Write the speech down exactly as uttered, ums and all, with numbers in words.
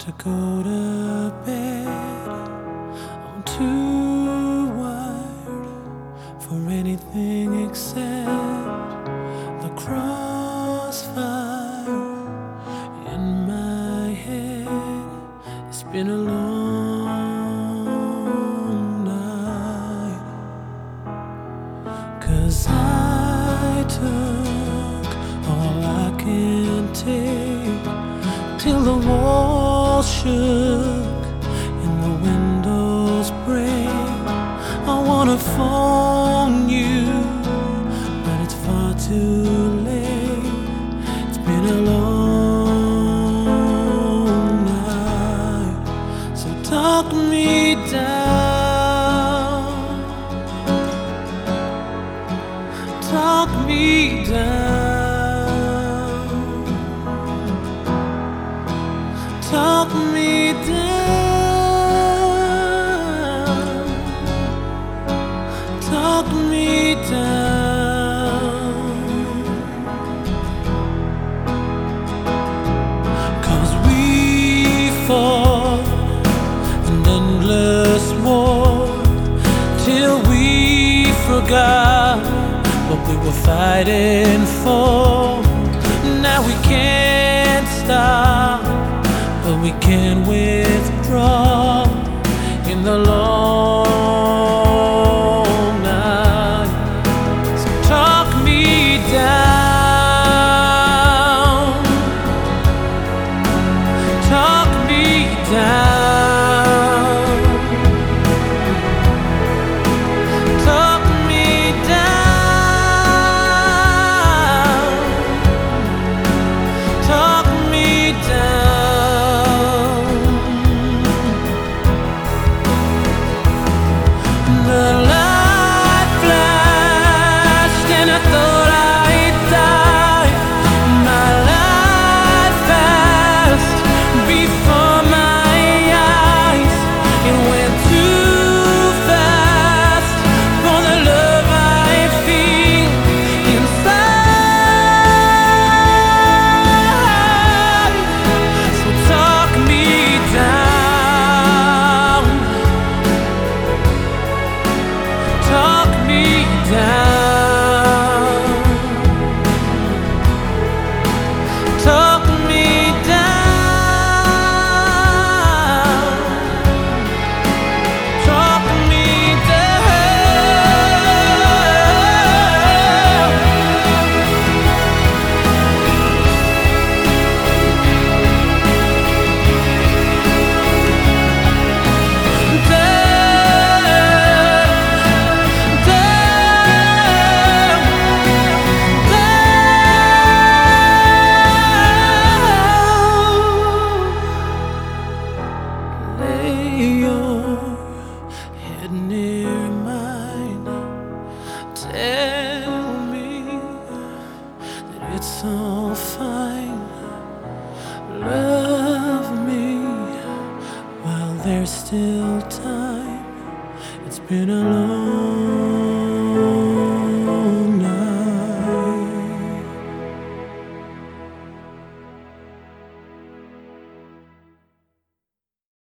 to go to bed. I'm too wired for anything except the crossfire in my head. It's been a long night, 'cause I took all I can take till the walls shook and the windows break. I wanna phone you, but it's far too late. It's been a long night, so talk me down, talk me down, talk me down, talk me down. 'Cause we fought an endless war till we forgot what we were fighting for. Now we can't stop, but we can withdraw in the long night. So talk me down, talk me down, talk me down, talk me down. The light flashed and I thought I'd die. My life passed before my eyes. It went too fast for the love I feel inside. So talk me down, talk me down, talk me down, talk me near mine. Tell me that it's all fine. Love me while there's still time. It's been a long